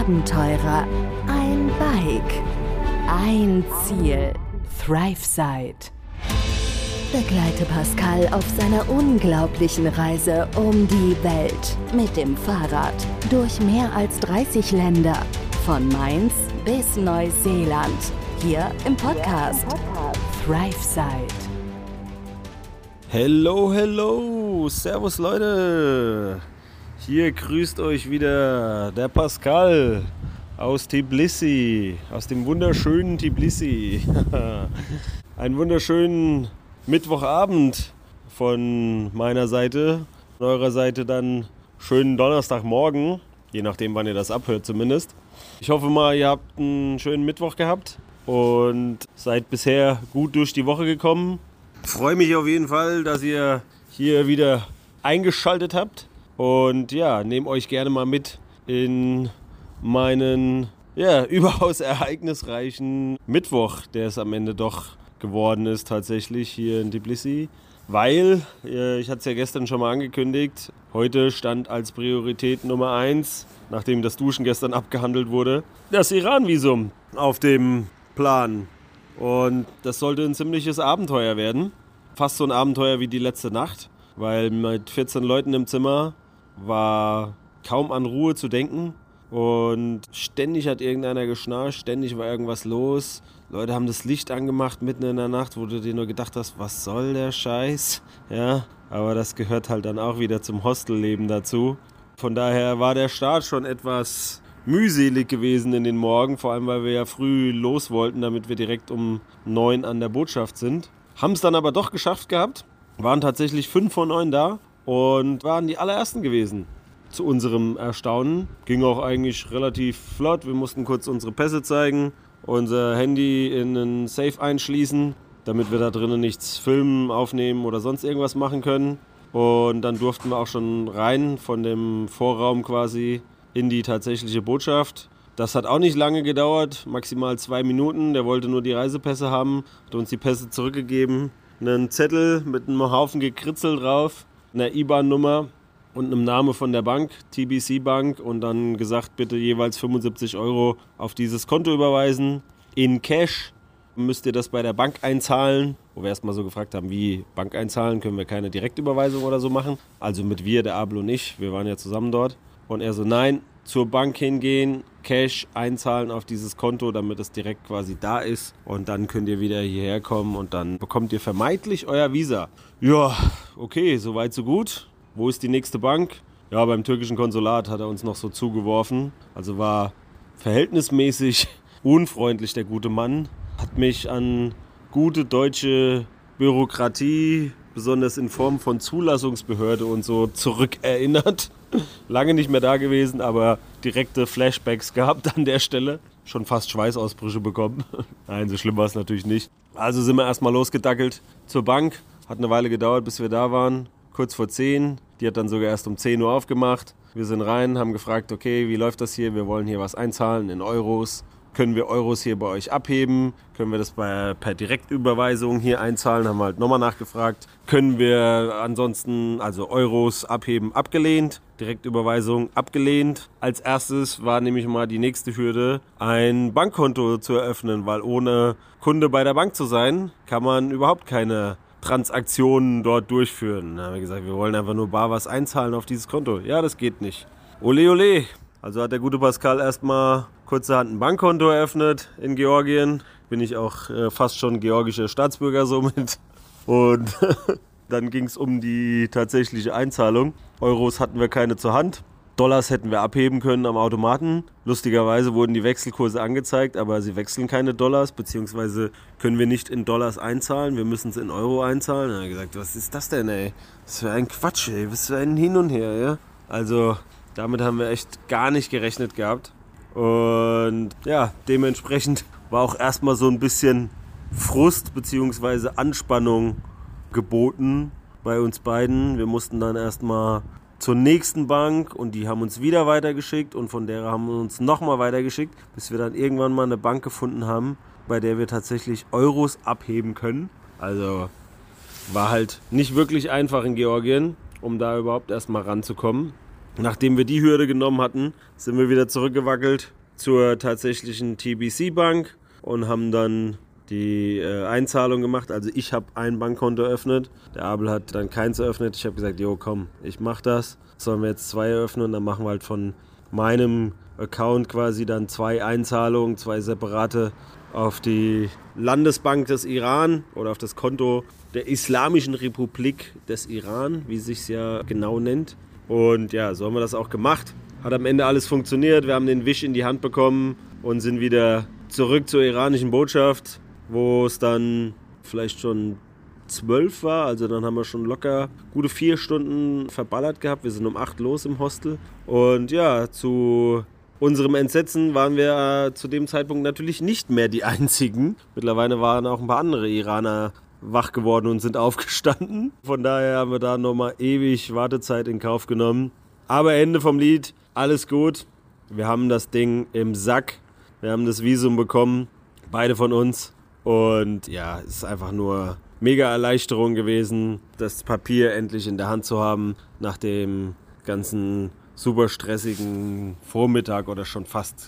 Abenteurer, ein Bike, ein Ziel. ThriveSide. Begleite Pascal auf seiner unglaublichen Reise um die Welt mit dem Fahrrad durch mehr als 30 Länder, von Mainz bis Neuseeland, hier im Podcast ThriveSide. Hello, servus Leute, hier grüßt euch wieder der Pascal aus Tbilisi, aus dem wunderschönen Tbilisi. Einen wunderschönen Mittwochabend von meiner Seite, von eurer Seite dann schönen Donnerstagmorgen, je nachdem wann ihr das abhört zumindest. Ich hoffe mal, ihr habt einen schönen Mittwoch gehabt und seid bisher gut durch die Woche gekommen. Ich freue mich auf jeden Fall, dass ihr hier wieder eingeschaltet habt und ja, nehmt euch gerne mal mit in meinen überaus ereignisreichen Mittwoch, der es am Ende doch geworden ist tatsächlich hier in Tbilisi, weil, ich hatte es ja gestern schon mal angekündigt, heute stand als Priorität Nummer 1, nachdem das Duschen gestern abgehandelt wurde, das Iran-Visum auf dem Plan. Und das sollte ein ziemliches Abenteuer werden. Fast so ein Abenteuer wie die letzte Nacht, weil mit 14 Leuten im Zimmer war kaum an Ruhe zu denken. Und ständig hat irgendeiner geschnarcht, ständig war irgendwas los. Leute haben das Licht angemacht mitten in der Nacht, wo du dir nur gedacht hast, was soll der Scheiß? Ja, aber das gehört halt dann auch wieder zum Hostelleben dazu. Von daher war der Start schon etwas mühselig gewesen in den Morgen, vor allem weil wir ja früh los wollten, damit wir direkt um 9 an der Botschaft sind. Haben es dann aber doch geschafft gehabt, waren tatsächlich 5 von 9 da und waren die allerersten gewesen. Zu unserem Erstaunen ging auch eigentlich relativ flott. Wir mussten kurz unsere Pässe zeigen, unser Handy in einen Safe einschließen, damit wir da drinnen nichts filmen, aufnehmen oder sonst irgendwas machen können. Und dann durften wir auch schon rein von dem Vorraum quasi in die tatsächliche Botschaft. Das hat auch nicht lange gedauert, maximal 2 Minuten. Der wollte nur die Reisepässe haben, hat uns die Pässe zurückgegeben. Einen Zettel mit einem Haufen Gekritzel drauf, einer IBAN-Nummer und einem Namen von der Bank, TBC Bank, und dann gesagt, bitte jeweils 75 € auf dieses Konto überweisen. In Cash müsst ihr das bei der Bank einzahlen, wo wir erstmal so gefragt haben, wie Bank einzahlen, können wir keine Direktüberweisung oder so machen. Also mit wir, der Abel und ich, wir waren ja zusammen dort. Und er so, nein, zur Bank hingehen, Cash einzahlen auf dieses Konto, damit es direkt quasi da ist. Und dann könnt ihr wieder hierher kommen und dann bekommt ihr vermeintlich euer Visa. Ja, okay, soweit so gut. Wo ist die nächste Bank? Ja, beim türkischen Konsulat hat er uns noch so zugeworfen. Also war verhältnismäßig unfreundlich, der gute Mann. Hat mich an gute deutsche Bürokratie, besonders in Form von Zulassungsbehörde und so, zurückerinnert. Lange nicht mehr da gewesen, aber direkte Flashbacks gehabt an der Stelle. Schon fast Schweißausbrüche bekommen. Nein, so schlimm war es natürlich nicht. Also sind wir erstmal losgedackelt zur Bank. Hat eine Weile gedauert, bis wir da waren. Kurz vor 10. Die hat dann sogar erst um 10 Uhr aufgemacht. Wir sind rein, haben gefragt, okay, wie läuft das hier? Wir wollen hier was einzahlen in Euros. Können wir Euros hier bei euch abheben? Können wir das per Direktüberweisung hier einzahlen? Haben wir halt nochmal nachgefragt. Können wir ansonsten also Euros abheben? Abgelehnt. Direktüberweisung abgelehnt. Als erstes war nämlich mal die nächste Hürde, ein Bankkonto zu eröffnen, weil ohne Kunde bei der Bank zu sein, kann man überhaupt keine Transaktionen dort durchführen. Da haben wir gesagt, wir wollen einfach nur bar was einzahlen auf dieses Konto. Ja, das geht nicht. Ole, ole. Also hat der gute Pascal erstmal kurzerhand ein Bankkonto eröffnet in Georgien. Bin ich auch fast schon georgischer Staatsbürger somit. Und dann ging es um die tatsächliche Einzahlung. Euros hatten wir keine zur Hand. Dollars hätten wir abheben können am Automaten. Lustigerweise wurden die Wechselkurse angezeigt, aber sie wechseln keine Dollars, beziehungsweise können wir nicht in Dollars einzahlen. Wir müssen es in Euro einzahlen. Dann haben wir gesagt, was ist das denn, ey? Was für ein Quatsch, ey. Was für ein Hin und Her, ja? Also damit haben wir echt gar nicht gerechnet gehabt. Und ja, dementsprechend war auch erstmal so ein bisschen Frust bzw. Anspannung geboten bei uns beiden. Wir mussten dann erstmal zur nächsten Bank und die haben uns wieder weitergeschickt und von der haben wir uns nochmal weitergeschickt, bis wir dann irgendwann mal eine Bank gefunden haben, bei der wir tatsächlich Euros abheben können. Also war halt nicht wirklich einfach in Georgien, um da überhaupt erstmal ranzukommen. Nachdem wir die Hürde genommen hatten, sind wir wieder zurückgewackelt zur tatsächlichen TBC-Bank und haben dann die Einzahlung gemacht. Also ich habe ein Bankkonto eröffnet, der Abel hat dann keins eröffnet. Ich habe gesagt, jo komm, ich mache das. Sollen wir jetzt 2 eröffnen, dann machen wir halt von meinem Account quasi dann 2 Einzahlungen, 2 separate auf die Landesbank des Iran oder auf das Konto der Islamischen Republik des Iran, wie es sich ja genau nennt. Und ja, so haben wir das auch gemacht. Hat am Ende alles funktioniert. Wir haben den Wisch in die Hand bekommen und sind wieder zurück zur iranischen Botschaft, wo es dann vielleicht schon 12 war. Also dann haben wir schon locker gute 4 Stunden verballert gehabt. Wir sind um 8 los im Hostel. Und ja, zu unserem Entsetzen waren wir zu dem Zeitpunkt natürlich nicht mehr die Einzigen. Mittlerweile waren auch ein paar andere Iraner wach geworden und sind aufgestanden. Von daher haben wir da nochmal ewig Wartezeit in Kauf genommen. Aber Ende vom Lied, alles gut. Wir haben das Ding im Sack. Wir haben das Visum bekommen, beide von uns. Und ja, es ist einfach nur mega Erleichterung gewesen, das Papier endlich in der Hand zu haben, nach dem ganzen super stressigen Vormittag oder schon fast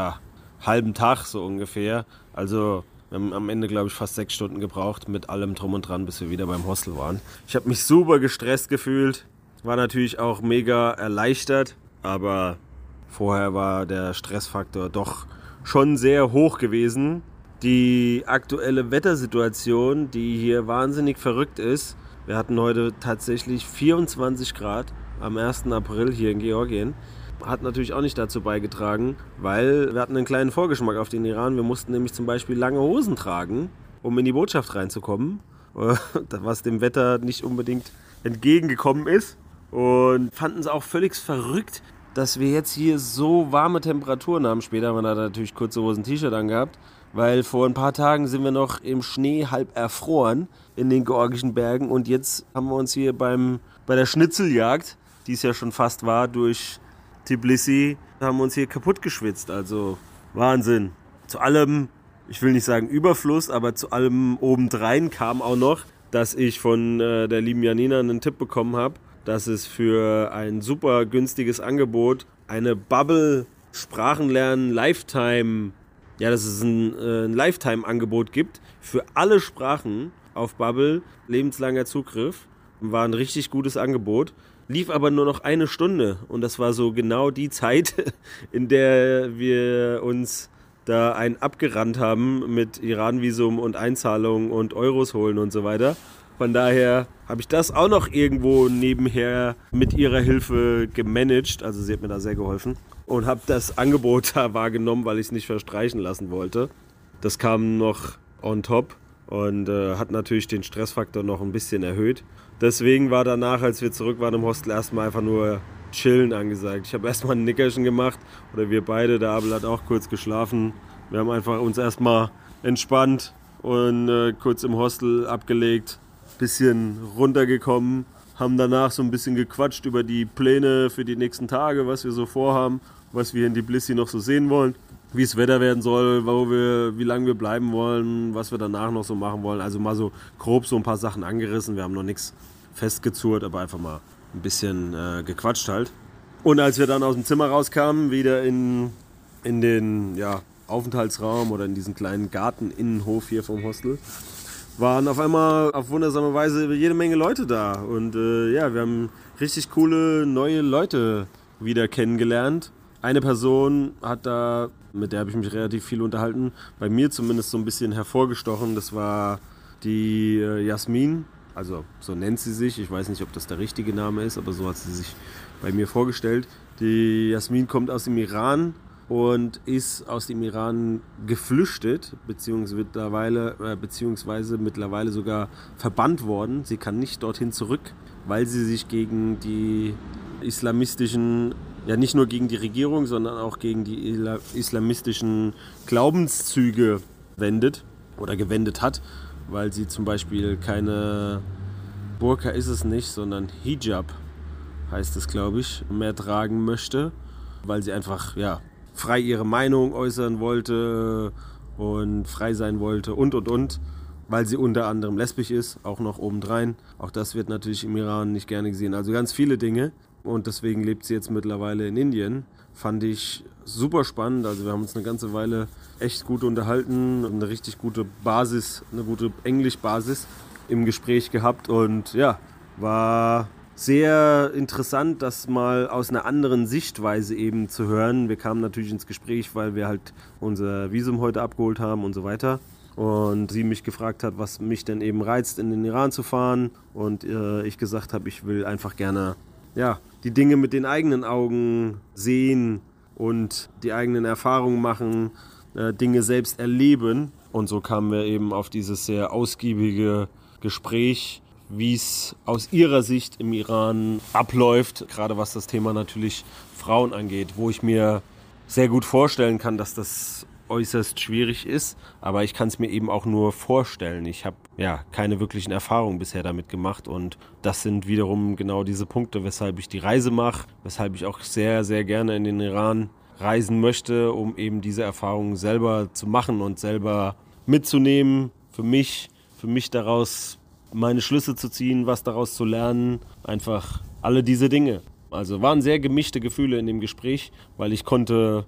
halben Tag so ungefähr. Also wir haben am Ende, glaube ich, fast 6 Stunden gebraucht mit allem drum und dran, bis wir wieder beim Hostel waren. Ich habe mich super gestresst gefühlt, war natürlich auch mega erleichtert, aber vorher war der Stressfaktor doch schon sehr hoch gewesen. Die aktuelle Wettersituation, die hier wahnsinnig verrückt ist, wir hatten heute tatsächlich 24 Grad am 1. April hier in Georgien, hat natürlich auch nicht dazu beigetragen, weil wir hatten einen kleinen Vorgeschmack auf den Iran. Wir mussten nämlich zum Beispiel lange Hosen tragen, um in die Botschaft reinzukommen, was dem Wetter nicht unbedingt entgegengekommen ist. Und fanden es auch völlig verrückt, dass wir jetzt hier so warme Temperaturen haben. Später haben wir da natürlich kurze Hosen, T-Shirt angehabt, weil vor ein paar Tagen sind wir noch im Schnee halb erfroren in den georgischen Bergen. Und jetzt haben wir uns hier bei der Schnitzeljagd, die es ja schon fast war, durch Tbilisi, haben wir uns hier kaputt geschwitzt. Also Wahnsinn. Zu allem, ich will nicht sagen Überfluss, aber zu allem obendrein kam auch noch, dass ich von der lieben Janina einen Tipp bekommen habe, dass es für ein super günstiges Angebot eine Bubble Sprachenlernen Lifetime, dass es ein Lifetime-Angebot gibt für alle Sprachen auf Bubble, lebenslanger Zugriff. War ein richtig gutes Angebot. Lief aber nur noch 1 Stunde und das war so genau die Zeit, in der wir uns da einen abgerannt haben mit Iran-Visum und Einzahlungen und Euros holen und so weiter. Von daher habe ich das auch noch irgendwo nebenher mit ihrer Hilfe gemanagt. Also sie hat mir da sehr geholfen und habe das Angebot da wahrgenommen, weil ich es nicht verstreichen lassen wollte. Das kam noch on top und hat natürlich den Stressfaktor noch ein bisschen erhöht. Deswegen war danach, als wir zurück waren im Hostel, erstmal einfach nur chillen angesagt. Ich habe erstmal ein Nickerchen gemacht, oder wir beide, der Abel hat auch kurz geschlafen. Wir haben einfach uns erstmal entspannt und kurz im Hostel abgelegt, bisschen runtergekommen, haben danach so ein bisschen gequatscht über die Pläne für die nächsten Tage, was wir so vorhaben, was wir in Tbilisi noch so sehen wollen, wie es Wetter werden soll, wie lange wir bleiben wollen, was wir danach noch so machen wollen. Also mal so grob so ein paar Sachen angerissen. Wir haben noch nichts festgezurrt, aber einfach mal ein bisschen gequatscht halt. Und als wir dann aus dem Zimmer rauskamen, wieder in den Aufenthaltsraum oder in diesen kleinen Garteninnenhof hier vom Hostel, waren auf einmal auf wundersame Weise jede Menge Leute da. Und wir haben richtig coole neue Leute wieder kennengelernt. Eine Person hat da, mit der habe ich mich relativ viel unterhalten, bei mir zumindest so ein bisschen hervorgestochen. Das war die Jasmin, also so nennt sie sich. Ich weiß nicht, ob das der richtige Name ist, aber so hat sie sich bei mir vorgestellt. Die Jasmin kommt aus dem Iran und ist aus dem Iran geflüchtet, beziehungsweise mittlerweile sogar verbannt worden. Sie kann nicht dorthin zurück, weil sie sich gegen die islamistischen, nicht nur gegen die Regierung, sondern auch gegen die islamistischen Glaubenszüge wendet oder gewendet hat, weil sie zum Beispiel keine Burka ist es nicht, sondern Hijab heißt es, glaube ich, mehr tragen möchte, weil sie einfach frei ihre Meinung äußern wollte und frei sein wollte und, weil sie unter anderem lesbisch ist, auch noch obendrein. Auch das wird natürlich im Iran nicht gerne gesehen. Also ganz viele Dinge. und deswegen lebt sie jetzt mittlerweile in Indien. Fand ich super spannend. Also wir haben uns eine ganze Weile echt gut unterhalten, eine richtig gute Basis, eine gute Englischbasis im Gespräch gehabt und ja, war sehr interessant, das mal aus einer anderen Sichtweise eben zu hören. Wir kamen natürlich ins Gespräch, weil wir halt unser Visum heute abgeholt haben und so weiter. Und sie mich gefragt hat, was mich denn eben reizt, in den Iran zu fahren. Und ich gesagt habe, ich will einfach gerne die Dinge mit den eigenen Augen sehen und die eigenen Erfahrungen machen, Dinge selbst erleben. Und so kamen wir eben auf dieses sehr ausgiebige Gespräch, wie es aus ihrer Sicht im Iran abläuft, gerade was das Thema natürlich Frauen angeht, wo ich mir sehr gut vorstellen kann, dass das äußerst schwierig ist, aber ich kann es mir eben auch nur vorstellen. Ich habe keine wirklichen Erfahrungen bisher damit gemacht und das sind wiederum genau diese Punkte, weshalb ich die Reise mache, weshalb ich auch sehr, sehr gerne in den Iran reisen möchte, um eben diese Erfahrungen selber zu machen und selber mitzunehmen, für mich daraus meine Schlüsse zu ziehen, was daraus zu lernen, einfach alle diese Dinge. Also waren sehr gemischte Gefühle in dem Gespräch, weil ich konnte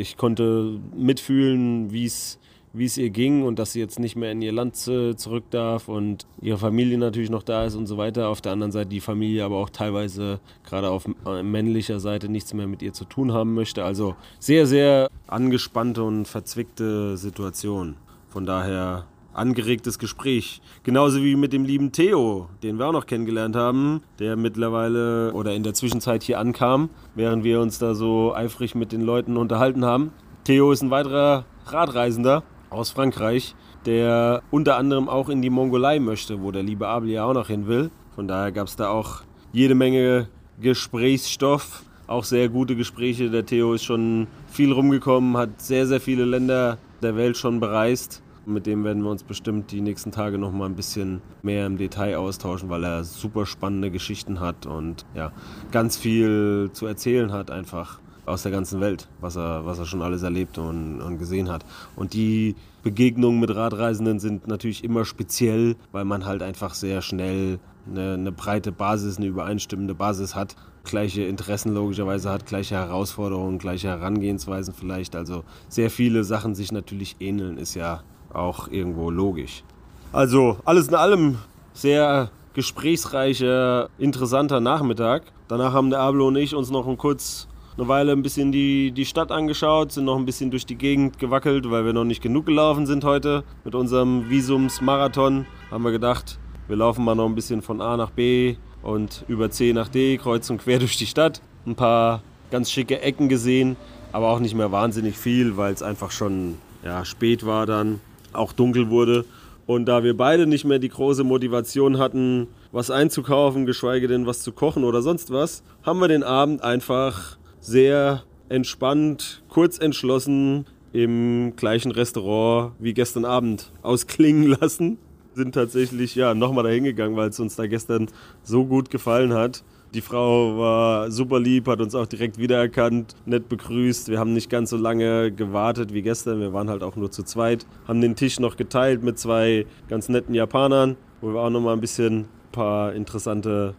mitfühlen, wie es ihr ging und dass sie jetzt nicht mehr in ihr Land zurück darf und ihre Familie natürlich noch da ist und so weiter. Auf der anderen Seite die Familie aber auch teilweise gerade auf männlicher Seite nichts mehr mit ihr zu tun haben möchte. Also sehr, sehr angespannte und verzwickte Situation. Von daher angeregtes Gespräch. Genauso wie mit dem lieben Theo, den wir auch noch kennengelernt haben, der mittlerweile oder in der Zwischenzeit hier ankam, während wir uns da so eifrig mit den Leuten unterhalten haben. Theo ist ein weiterer Radreisender aus Frankreich, der unter anderem auch in die Mongolei möchte, wo der liebe Abel ja auch noch hin will. Von daher gab es da auch jede Menge Gesprächsstoff, auch sehr gute Gespräche. Der Theo ist schon viel rumgekommen, hat sehr, sehr viele Länder der Welt schon bereist. Mit dem werden wir uns bestimmt die nächsten Tage noch mal ein bisschen mehr im Detail austauschen, weil er super spannende Geschichten hat und ganz viel zu erzählen hat einfach aus der ganzen Welt, was er schon alles erlebt und gesehen hat. Und die Begegnungen mit Radreisenden sind natürlich immer speziell, weil man halt einfach sehr schnell eine breite Basis, eine übereinstimmende Basis hat, gleiche Interessen logischerweise hat, gleiche Herausforderungen, gleiche Herangehensweisen vielleicht. Also sehr viele Sachen sich natürlich ähneln, ist ja auch irgendwo logisch. Also alles in allem sehr gesprächsreicher, interessanter Nachmittag. Danach haben der Ablo und ich uns noch eine Weile ein bisschen die Stadt angeschaut, sind noch ein bisschen durch die Gegend gewackelt, weil wir noch nicht genug gelaufen sind heute. Mit unserem Visumsmarathon haben wir gedacht, wir laufen mal noch ein bisschen von A nach B und über C nach D, kreuz und quer durch die Stadt. Ein paar ganz schicke Ecken gesehen, aber auch nicht mehr wahnsinnig viel, weil es einfach schon spät war dann, auch dunkel wurde. Und da wir beide nicht mehr die große Motivation hatten, was einzukaufen, geschweige denn was zu kochen oder sonst was, haben wir den Abend einfach sehr entspannt, kurz entschlossen im gleichen Restaurant wie gestern Abend ausklingen lassen. Sind tatsächlich nochmal dahin gegangen, weil es uns da gestern so gut gefallen hat. Die Frau war super lieb, hat uns auch direkt wiedererkannt, nett begrüßt. Wir haben nicht ganz so lange gewartet wie gestern, wir waren halt auch nur zu zweit. Haben den Tisch noch geteilt mit 2 ganz netten Japanern, wo wir auch nochmal ein paar interessante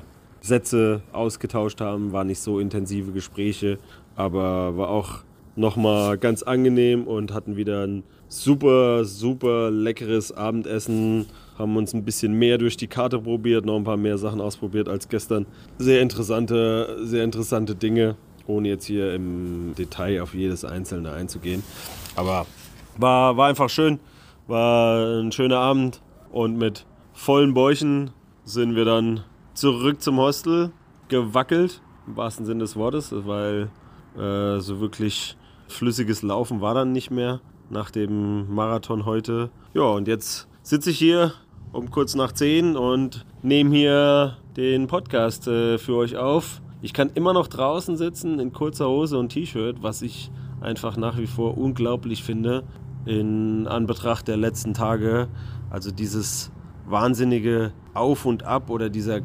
Sätze ausgetauscht haben. Waren nicht so intensive Gespräche, aber war auch nochmal ganz angenehm und hatten wieder ein super, super leckeres Abendessen. Haben uns ein bisschen mehr durch die Karte probiert, noch ein paar mehr Sachen ausprobiert als gestern. Sehr interessante Dinge, ohne jetzt hier im Detail auf jedes Einzelne einzugehen. Aber war einfach schön, war ein schöner Abend und mit vollen Bäuchen sind wir dann zurück zum Hostel, gewackelt, im wahrsten Sinne des Wortes, weil so wirklich flüssiges Laufen war dann nicht mehr nach dem Marathon heute. Ja, und jetzt sitze ich hier um kurz nach 10 und nehme hier den Podcast für euch auf. Ich kann immer noch draußen sitzen in kurzer Hose und T-Shirt, was ich einfach nach wie vor unglaublich finde in Anbetracht der letzten Tage. Also dieses wahnsinnige Auf und Ab oder dieser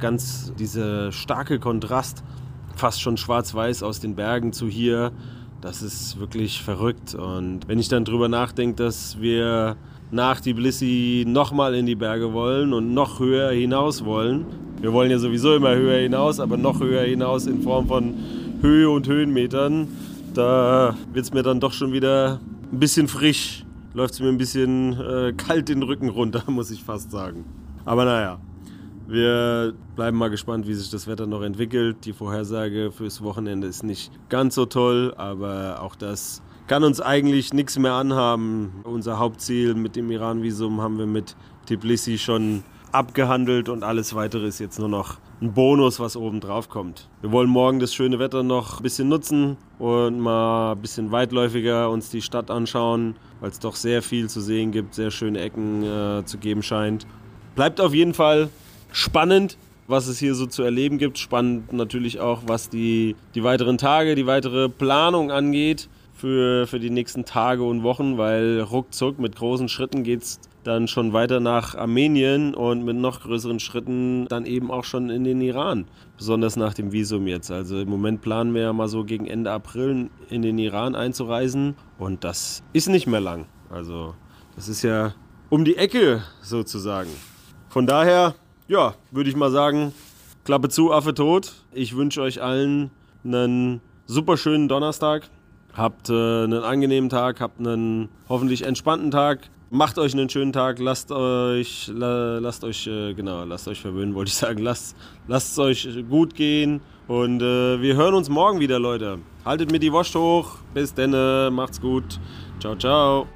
starke Kontrast, fast schon schwarz-weiß aus den Bergen zu hier, das ist wirklich verrückt. Und wenn ich dann drüber nachdenke, dass wir nach Tbilisi nochmal in die Berge wollen und noch höher hinaus wollen. Wir wollen ja sowieso immer höher hinaus, aber noch höher hinaus in Form von Höhe und Höhenmetern. Da wird es mir dann doch schon wieder ein bisschen frisch. Läuft es mir ein bisschen kalt den Rücken runter, muss ich fast sagen. Aber naja, wir bleiben mal gespannt, wie sich das Wetter noch entwickelt. Die Vorhersage fürs Wochenende ist nicht ganz so toll, aber auch das kann uns eigentlich nichts mehr anhaben. Unser Hauptziel mit dem Iran-Visum haben wir mit Tbilisi schon abgehandelt und alles Weitere ist jetzt nur noch ein Bonus, was oben drauf kommt. Wir wollen morgen das schöne Wetter noch ein bisschen nutzen und mal ein bisschen weitläufiger uns die Stadt anschauen, weil es doch sehr viel zu sehen gibt, sehr schöne Ecken zu geben scheint. Bleibt auf jeden Fall spannend, was es hier so zu erleben gibt. Spannend natürlich auch, was die weiteren Tage, die weitere Planung angeht für die nächsten Tage und Wochen, weil ruckzuck mit großen Schritten geht es dann schon weiter nach Armenien und mit noch größeren Schritten dann eben auch schon in den Iran, besonders nach dem Visum jetzt. Also im Moment planen wir ja mal so gegen Ende April in den Iran einzureisen und das ist nicht mehr lang. Also das ist ja um die Ecke sozusagen. Von daher, ja, würde ich mal sagen, Klappe zu, Affe tot. Ich wünsche euch allen einen super schönen Donnerstag. Habt einen angenehmen Tag, habt einen hoffentlich entspannten Tag. Macht euch einen schönen Tag, lasst euch verwöhnen, wollte ich sagen. Lasst es euch gut gehen und wir hören uns morgen wieder, Leute. Haltet mir die Wurst hoch. Bis denne, macht's gut. Ciao, ciao.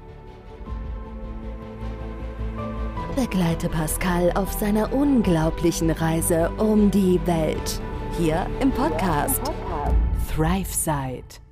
Begleite Pascal auf seiner unglaublichen Reise um die Welt. Hier im Podcast ThriveSide.